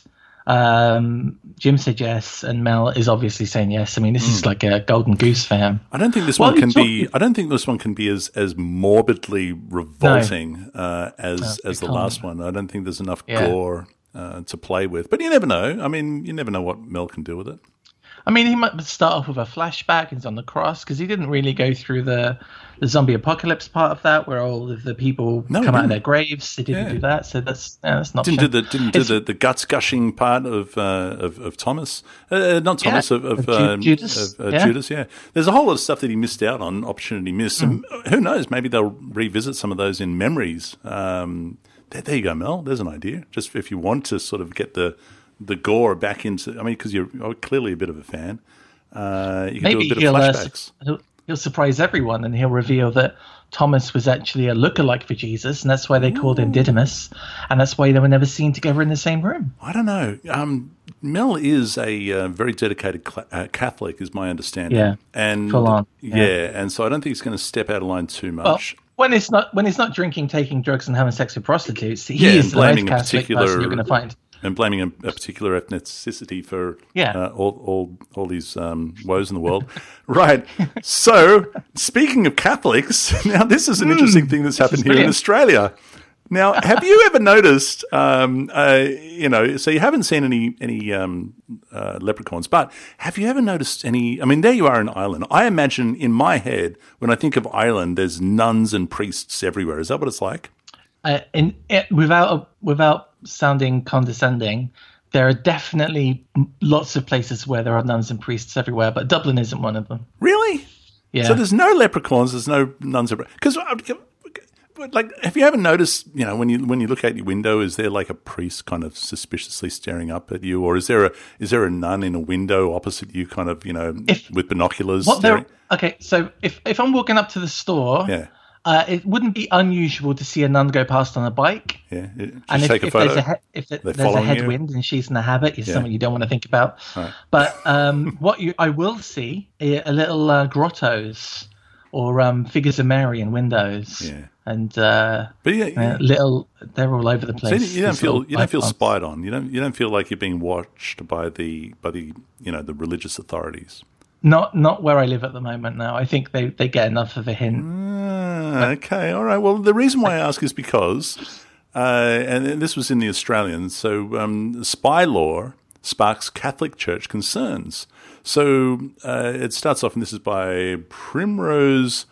Jim said yes, and Mel is obviously saying yes. I mean, this is like a Golden Goose fan. I don't think this one can be. I don't think this one can be as morbidly revolting as the last one. I don't think there's enough gore to play with. But you never know. I mean, you never know what Mel can do with it. I mean, he might start off with a flashback. He's on the cross, because he didn't really go through the zombie apocalypse part of that, where all of the people come out of their graves. He didn't do that, so that's not. Didn't do the guts gushing part of Thomas, not Thomas of Judas. Judas, yeah. There's a whole lot of stuff that he missed out on, opportunity missed. And who knows? Maybe they'll revisit some of those in memories. There you go, Mel. There's an idea. Just if you want to sort of get the gore back into, I mean, because you're clearly a bit of a fan, you can do a bit of flashbacks. He'll surprise everyone, and he'll reveal that Thomas was actually a lookalike for Jesus, and that's why they called him Didymus, and that's why they were never seen together in the same room. I don't know. Mel is a very dedicated Catholic, is my understanding. Yeah, and full on. And so I don't think he's going to step out of line too much. When it's not drinking, taking drugs, and having sex with prostitutes, he is the most Catholic person you're going to find. And blaming a particular ethnicity for all these woes in the world. Right. So, speaking of Catholics, now this is an interesting thing that's happened here in Australia. Now, have you ever noticed, so you haven't seen any leprechauns, but have you ever noticed any, I mean, there you are in Ireland. I imagine in my head, when I think of Ireland, there's nuns and priests everywhere. Is that what it's like? Without sounding condescending, there are definitely lots of places where there are nuns and priests everywhere, but Dublin isn't one of them. Really? Yeah. So there's no leprechauns, there's no nuns. Because But like, have you ever noticed, when you look out your window, is there like a priest kind of suspiciously staring up at you, or is there a nun in a window opposite you, kind of, with binoculars? Okay, so if I'm walking up to the store, yeah. It wouldn't be unusual to see a nun go past on a bike. Yeah, and take a photo. If there's a headwind and she's in a habit, it's something you don't want to think about. Right. But I will see a little grottos or figures of Mary in windows. Yeah. And they're all over the place. So you don't feel spied on. You don't feel like you're being watched by the the religious authorities. Not where I live at the moment now. I think they get enough of a hint. Okay, all right. Well, the reason why I ask is because, and this was in The Australian, so spy law sparks Catholic Church concerns. So it starts off, and this is by Primrose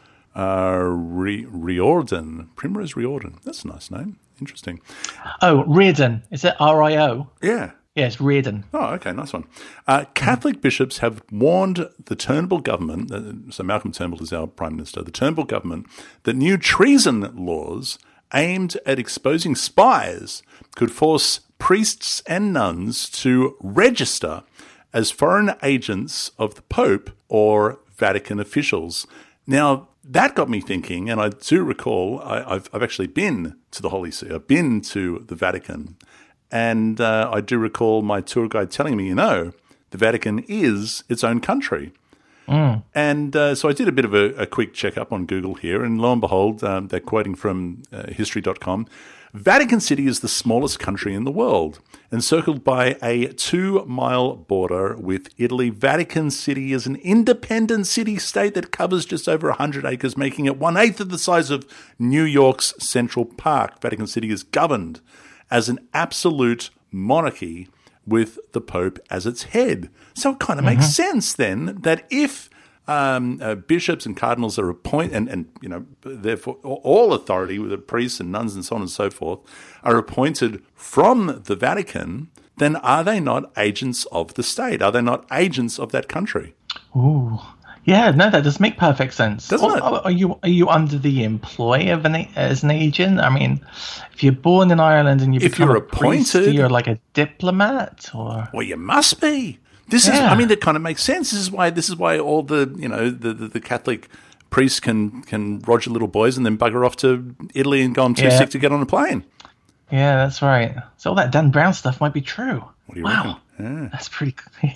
Riordan. Primrose Riordan. That's a nice name. Interesting. Oh, Reardon. Is it RIO? Yeah. Yes, Reardon. Oh, okay, nice one. Catholic bishops have warned the Turnbull government, so Malcolm Turnbull is our Prime Minister, the Turnbull government, that new treason laws aimed at exposing spies could force priests and nuns to register as foreign agents of the Pope or Vatican officials. Now, that got me thinking, and I do recall I've actually been to the Holy See. I've been to the Vatican. And I do recall my tour guide telling me, the Vatican is its own country. Mm. And so I did a bit of a quick checkup on Google here, and lo and behold, they're quoting from history.com, Vatican City is the smallest country in the world, encircled by a 2-mile border with Italy. Vatican City is an independent city-state that covers just over 100 acres, making it 1/8 of the size of New York's Central Park. Vatican City is governed as an absolute monarchy with the Pope as its head. So it kind of makes sense then that if bishops and cardinals are appointed, and therefore all authority with the priests and nuns and so on and so forth are appointed from the Vatican, then are they not agents of the state? Are they not agents of that country? Ooh. Yeah, no, that does make perfect sense. Doesn't it? Are you under the employ of as an agent? I mean, if you're born in Ireland and you become a priest, you're like a diplomat, or well, you must be. This is, I mean, that kind of makes sense. This is why all the the Catholic priests can roger little boys and then bugger off to Italy and go on too sick to get on a plane. Yeah, that's right. So all that Dan Brown stuff might be true. What do you reckon? Yeah. That's pretty.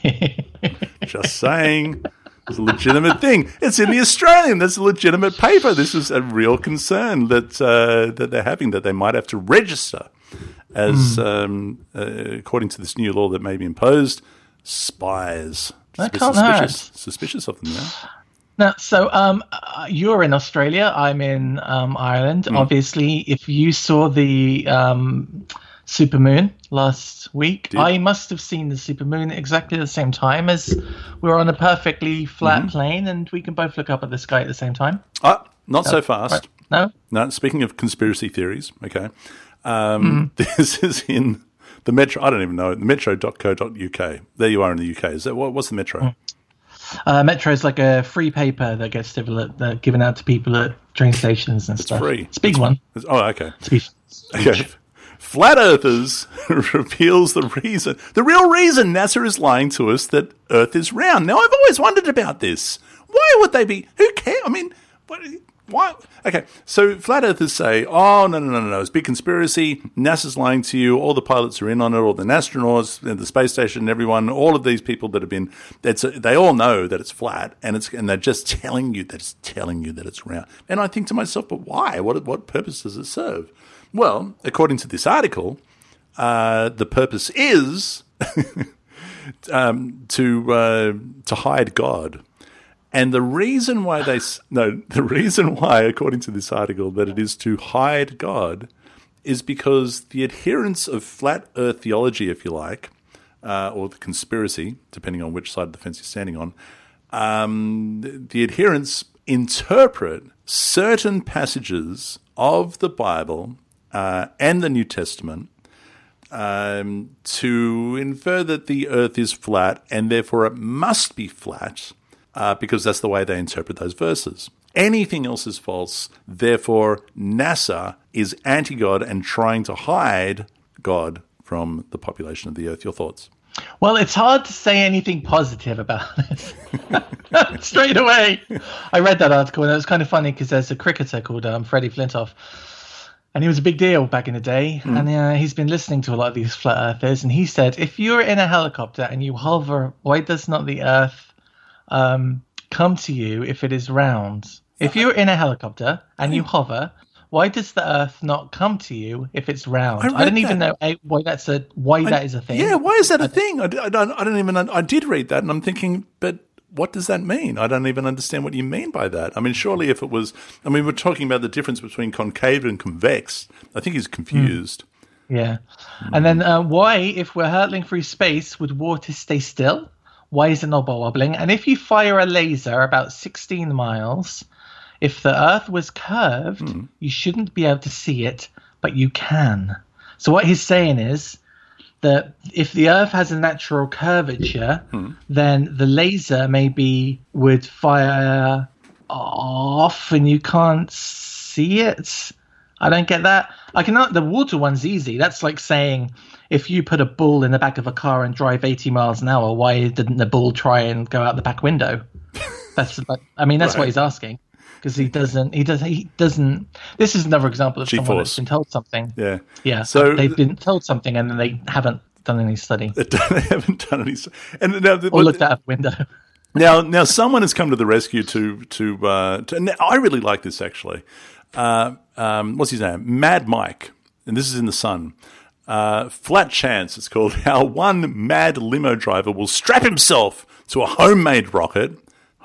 Just saying. It's a legitimate thing. It's in The Australian. That's a legitimate paper. This is a real concern that they're having, that they might have to register as, according to this new law that may be imposed, spies. Suspicious of them, yeah. Now, so you're in Australia. I'm in Ireland. Obviously, if you saw the supermoon last week, I must have seen the supermoon exactly the same time as we're on a perfectly flat plane, and we can both look up at the sky at the same time. Not so fast. Right. No. Speaking of conspiracy theories, okay. This is in the Metro. I don't even know, the metro.co.uk. There you are in the UK. Is that what's the Metro? Metro is like a free paper that gets given out to people at train stations and stuff. It's free. It's a big one. Okay. Okay. Flat Earthers reveals the real reason NASA is lying to us that Earth is round. Now, I've always wondered about this. Why would they be? Who cares? I mean, why? Okay, so Flat Earthers say, oh, no, it's a big conspiracy. NASA's lying to you. All the pilots are in on it, all the astronauts, the space station, everyone, all of these people that have been, they all know that it's flat, and they're just telling you that it's round. And I think to myself, but why? What purpose does it serve? Well, according to this article, the purpose is to hide God. And the reason why, according to this article, that it is to hide God is because the adherents of flat earth theology, if you like, or the conspiracy, depending on which side of the fence you're standing on, the adherents interpret certain passages of the Bible and the New Testament to infer that the earth is flat and therefore it must be flat because that's the way they interpret those verses. Anything else is false. Therefore, NASA is anti-God and trying to hide God from the population of the Earth. Your thoughts? Well, it's hard to say anything positive about it straight away. I read that article and it was kind of funny because there's a cricketer called Freddie Flintoff, and he was a big deal back in the day. And he's been listening to a lot of these flat earthers, and he said, if you're in a helicopter and you hover, why does not the Earth come to you if it is round? If you're in a helicopter and you hover, why does the Earth not come to you if it's round? I don't even know why that is a thing. Yeah, why is that a thing? I don't even. I did read that, and I'm thinking, but what does that mean? I don't even understand what you mean by that. I mean, surely if it was, I mean, we're talking about the difference between concave and convex. I think he's confused. Yeah, and then why, if we're hurtling through space, would water stay still? Why is it not wobbling? And if you fire a laser about 16 miles. If the Earth was curved, you shouldn't be able to see it, but you can. So what he's saying is that if the Earth has a natural curvature, then the laser maybe would fire off and you can't see it. I don't get that. The water one's easy. That's like saying if you put a bull in the back of a car and drive 80 miles an hour, why didn't the bull try and go out the back window? That's what he's asking. Because he doesn't. This is another example of someone that's been told something. Yeah. So they've been told something and then they haven't done any study. They haven't done any. Or looked out a window. Now, someone has come to the rescue to I really like this actually. What's his name? Mad Mike, and this is in the Sun. Flat Chance, it's called. How one mad limo driver will strap himself to a homemade rocket.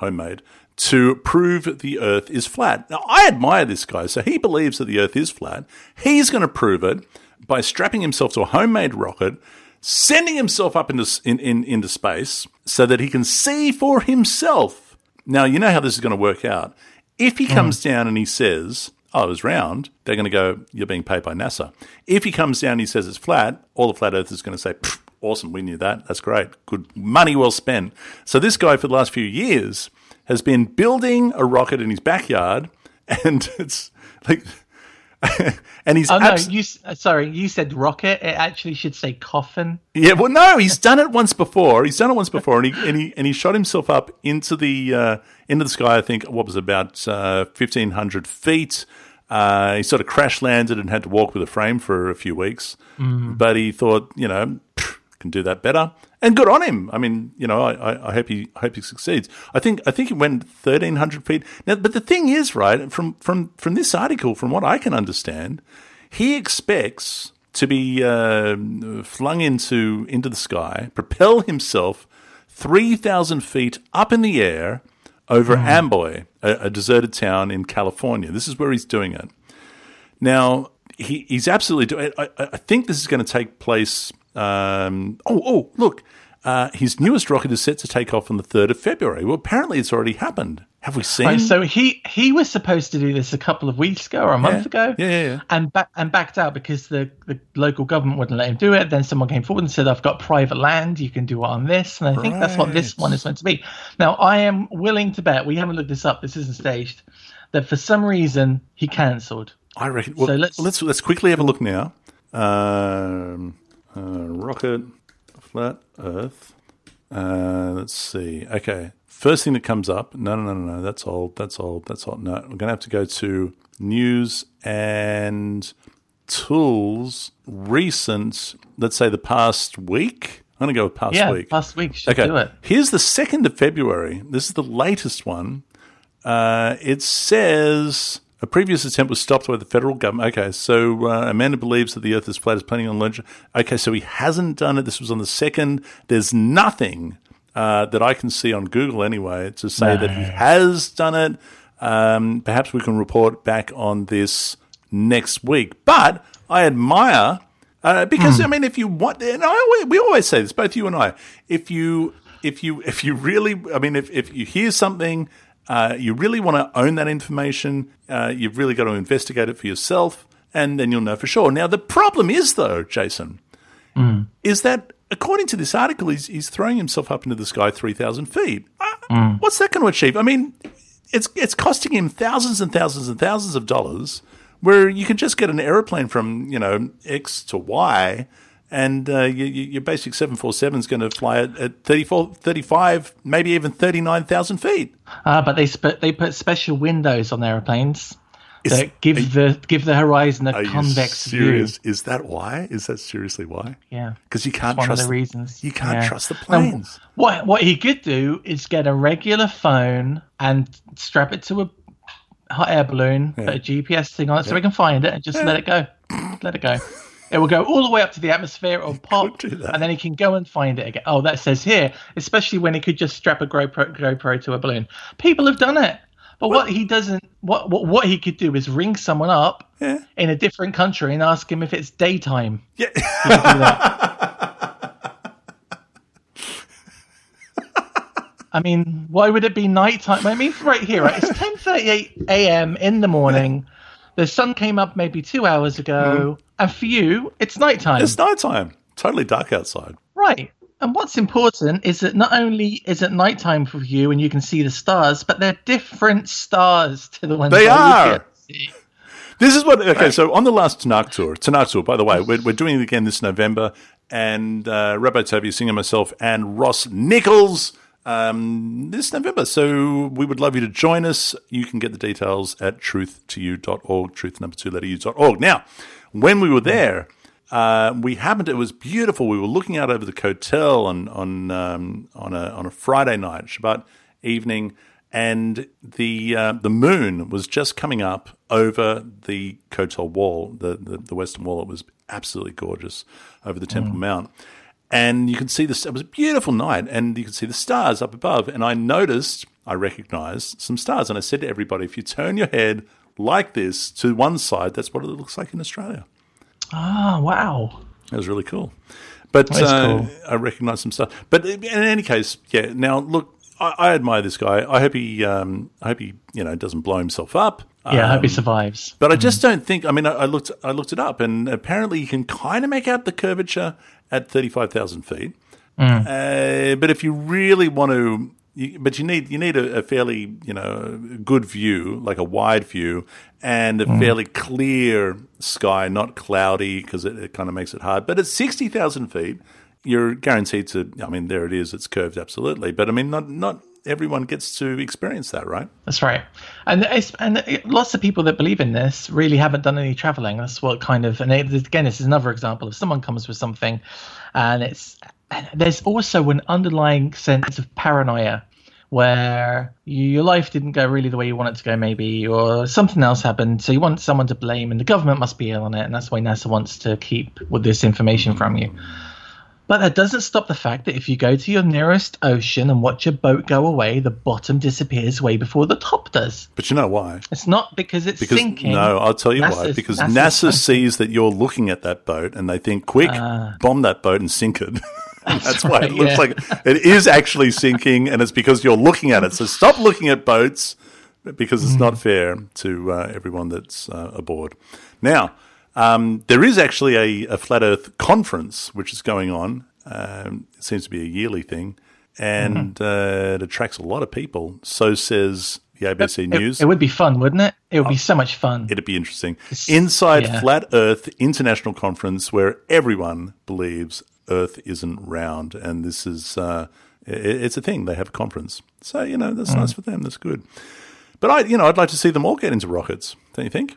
To prove the Earth is flat. Now, I admire this guy. So he believes that the Earth is flat. He's going to prove it by strapping himself to a homemade rocket, sending himself up into space so that he can see for himself. Now, you know how this is going to work out. If he comes down and he says, oh, it was round, they're going to go, you're being paid by NASA. If he comes down and he says it's flat, all the flat Earthers are going to say, awesome, we knew that. That's great. Good money well spent. So this guy for the last few years has been building a rocket in his backyard, and it's like, and he's. You said rocket. It actually should say coffin. Yeah, well, no, he's done it once before. And he shot himself up into the sky. I think what was it, about 1,500 feet. He sort of crash landed and had to walk with a frame for a few weeks, but he thought, can do that better. And good on him. I mean, I hope he succeeds. I think he went 1,300 feet. Now, but the thing is, right, from this article, from what I can understand, he expects to be flung into the sky, propel himself 3,000 feet up in the air over Amboy, a deserted town in California. This is where he's doing it. Now, he's absolutely doing it. I think this is going to take place. Look, his newest rocket is set to take off on the 3rd of February. Well, apparently it's already happened. Have we seen? So he was supposed to do this a couple of weeks ago or a month ago. Yeah. And backed out because the local government wouldn't let him do it. Then someone came forward and said, I've got private land. You can do it on this. And I think that's what this one is meant to be. Now, I am willing to bet, we haven't looked this up, this isn't staged, that for some reason he cancelled. I reckon. Well, so let's quickly have a look now. Rocket, flat Earth. Let's see. Okay. First thing that comes up. No. That's old. No, we're going to have to go to news and tools. Recent, let's say the past week. I'm going to go with past week. Yeah, past week. Should do it. Here's the 2nd of February. This is the latest one. It says a previous attempt was stopped by the federal government. Okay, so Amanda believes that the Earth is flat, is planning on launching. Okay, so he hasn't done it. This was on the 2nd. There's nothing that I can see on Google anyway to say that he has done it. Perhaps we can report back on this next week. But I admire because I mean, if you want, and we always say this, both you and I, if you really, I mean, if you hear something. You really want to own that information. You've really got to investigate it for yourself, and then you'll know for sure. Now, the problem is, though, Jason, is that according to this article, he's throwing himself up into the sky 3,000 feet. What's that going to achieve? I mean, it's costing him thousands and thousands and thousands of dollars, where you can just get an aeroplane from X to Y, and your basic 747 is going to fly at 34, 35, maybe even 39,000 feet. But they put special windows on airplanes that give the horizon a convex view. Is that why? Is that seriously why? Yeah, because you can't trust one of the reasons. You can't trust the planes. What he could do is get a regular phone and strap it to a hot air balloon, put a GPS thing on it so we can find it, and just let it go. Let it go. It will go all the way up to the atmosphere, it'll pop, and then he can go and find it again. Oh, that says here, especially when he could just strap a GoPro to a balloon. People have done it. But what he doesn't, what he could do is ring someone up in a different country and ask him if it's daytime. Yeah. He could do that. I mean, why would it be nighttime? I mean, right here, right? It's 10:38 a.m. in the morning. The sun came up maybe 2 hours ago, and for you, it's nighttime. It's nighttime. Totally dark outside. Right. And what's important is that not only is it nighttime for you and you can see the stars, but they're different stars to the ones they are. You can see. This is what. Okay, so on the last Tanakh tour, by the way, we're doing it again this November, and Rabbi Toby Singh and myself and Ross Nichols this November. So we would love you to join us. You can get the details at truth2u.org, truth2u.org. Now, when we were there, it was beautiful. We were looking out over the Kotel on a Friday night, Shabbat evening, and the moon was just coming up over the Kotel wall, the western wall. It was absolutely gorgeous over the Temple Mount. And you can see it was a beautiful night, and you could see the stars up above. And I recognized some stars. And I said to everybody, if you turn your head like this to one side, that's what it looks like in Australia. Oh, wow. That was really cool. But cool. I recognized some stuff. But in any case, yeah, now look, I admire this guy. I hope he doesn't blow himself up. Yeah, I hope he survives. But I just don't think, I looked it up, and apparently you can kind of make out the curvature at 35,000 feet. But if you really want to, you need a fairly, good view, like a wide view, and a fairly clear sky, not cloudy, because it kind of makes it hard. But at 60,000 feet, you're guaranteed to, there it is, it's curved absolutely. But not everyone gets to experience that, right? That's right. And lots of people that believe in this really haven't done any traveling. That's what kind of, and again, this is another example. If someone comes with something and there's also an underlying sense of paranoia where your life didn't go really the way you want it to go, maybe, or something else happened, so you want someone to blame, and the government must be in on it, and that's why NASA wants to keep with this information from you. But that doesn't stop the fact that if you go to your nearest ocean and watch a boat go away, the bottom disappears way before the top does. But you know why? It's not because it's sinking. No, I'll tell you why. Because NASA sees that you're looking at that boat and they think, quick, bomb that boat and sink it. That's why it looks like it is actually sinking, and it's because you're looking at it. So stop looking at boats, because it's not fair to everyone that's aboard. Now, there is actually a Flat Earth conference which is going on. It seems to be a yearly thing, and it attracts a lot of people. So says the ABC News. It would be fun, wouldn't it? It would be so much fun. It'd be interesting. Inside Flat Earth International Conference, where everyone believes Earth isn't round, and this is it's a thing. They have a conference, so that's nice for them. That's good. But I'd like to see them all get into rockets. Don't you think?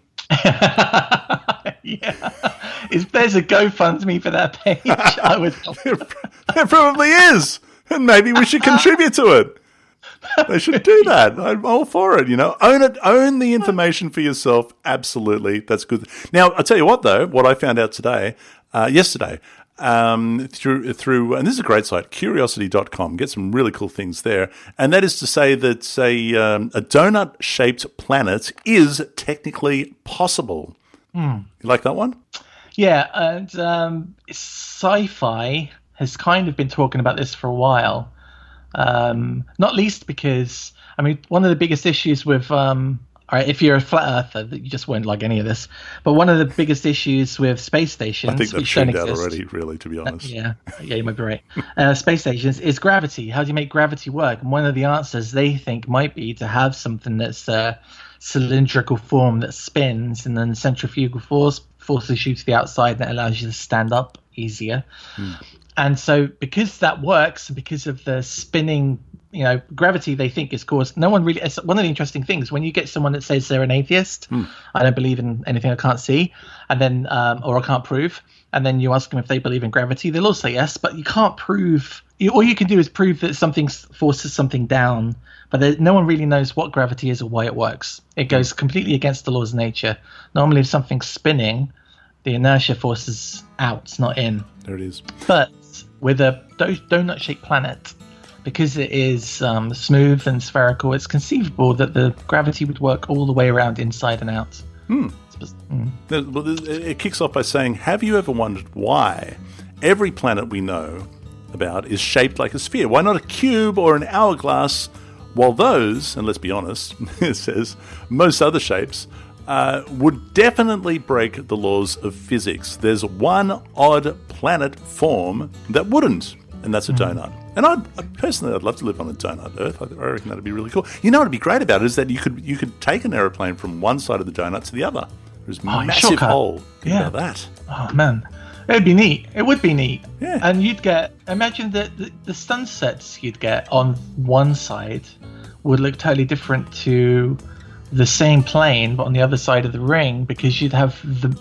Yeah. If there's a GoFundMe for that page, I would help. There probably is, and maybe we should contribute to it. They should do that. I'm all for it. Own it. Own the information for yourself. Absolutely, that's good. Now, I'll tell you what, though. What I found out yesterday. Through and this is a great site, curiosity.com. Get some really cool things there. And that is to say that a donut-shaped planet is technically possible. You like that one? Yeah, and sci-fi has kind of been talking about this for a while. Not least because, one of the biggest issues with All right, if you're a flat earther, you just won't like any of this. But one of the biggest issues with space stations, I think that's which don't tuned out exist, already, really, to be honest. yeah, you might be right. Space stations is gravity. How do you make gravity work? And one of the answers they think might be to have something that's a cylindrical form that spins, and then centrifugal force forces you to the outside, and that allows you to stand up easier. And so, because that works, because of the spinning, gravity, they think is caused. No one really. It's one of the interesting things when you get someone that says they're an atheist, I don't believe in anything I can't see, and then or I can't prove, and then you ask them if they believe in gravity, they'll all say yes, but you can't prove. All you can do is prove that something forces something down, but no one really knows what gravity is or why it works. It goes completely against the laws of nature. Normally, if something's spinning, the inertia forces out, not in. There it is. But with a donut-shaped planet, because it is smooth and spherical, it's conceivable that the gravity would work all the way around, inside and out. Well, it kicks off by saying, have you ever wondered why every planet we know about is shaped like a sphere? Why not a cube or an hourglass? While those, and let's be honest, it says, most other shapes would definitely break the laws of physics. There's one odd planet form that wouldn't, and that's a donut. And I'd love to live on a donut Earth. I reckon that'd be really cool. You know what'd be great about it is that you could take an aeroplane from one side of the donut to the other. There's a massive hole. Think about that. Oh man, it'd be neat. It would be neat. Yeah. And you'd imagine that the sunsets you'd get on one side would look totally different to the same plane, but on the other side of the ring, because you'd have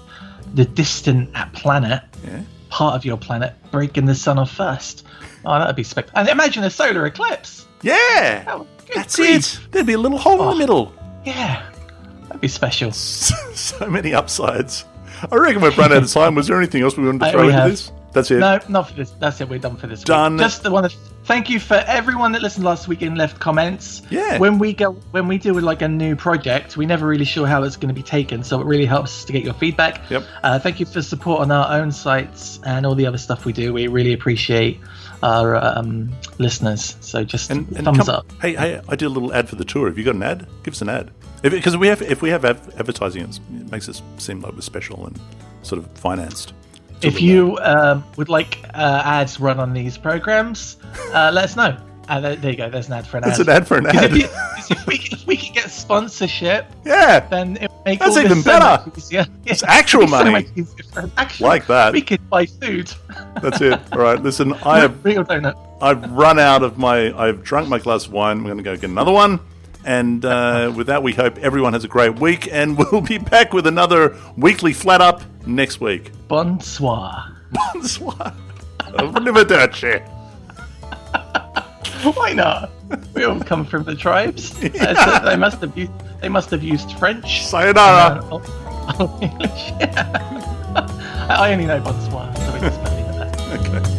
the distant planet, part of your planet, breaking the sun off first. Oh, that'd be spectacular. And imagine a solar eclipse. Yeah, that's it. There'd be a little hole in the middle. Yeah, that'd be special. So many upsides. I reckon we've run out of time. Was there anything else we wanted to throw into this? That's it. No, not for this. That's it. We're done for this Done. week. Just want to thank you for everyone that listened last week and left comments. Yeah. When we do like a new project, we never really sure how it's going to be taken, so it really helps us to get your feedback. Yep. Thank you for support on our own sites and all the other stuff we do. We really appreciate our listeners. So just thumbs up. Hey, I did a little ad for the tour. Have you got an ad? Give us an ad. Because if we have advertising, it makes us seem like we're special and sort of financed. If you would like ads run on these programs, let us know. There you go. There's an ad for an ad. It's an ad for an ad. If we can get sponsorship, then it makes that's all even this better. So much easier. It's actual money. So much easier for actual, like that. We could buy food. That's it. All right. Listen, real donut. I've run out of I've drunk my glass of wine. I'm going to go get another one. And with that, we hope everyone has a great week, and we'll be back with another weekly Flat Up next week. Bonsoir. Bonsoir. Arrivederci. Why not? We all come from the tribes. They must have used French. Sayonara. English. Yeah. I only know bonsoir, so we just leave it there. Okay.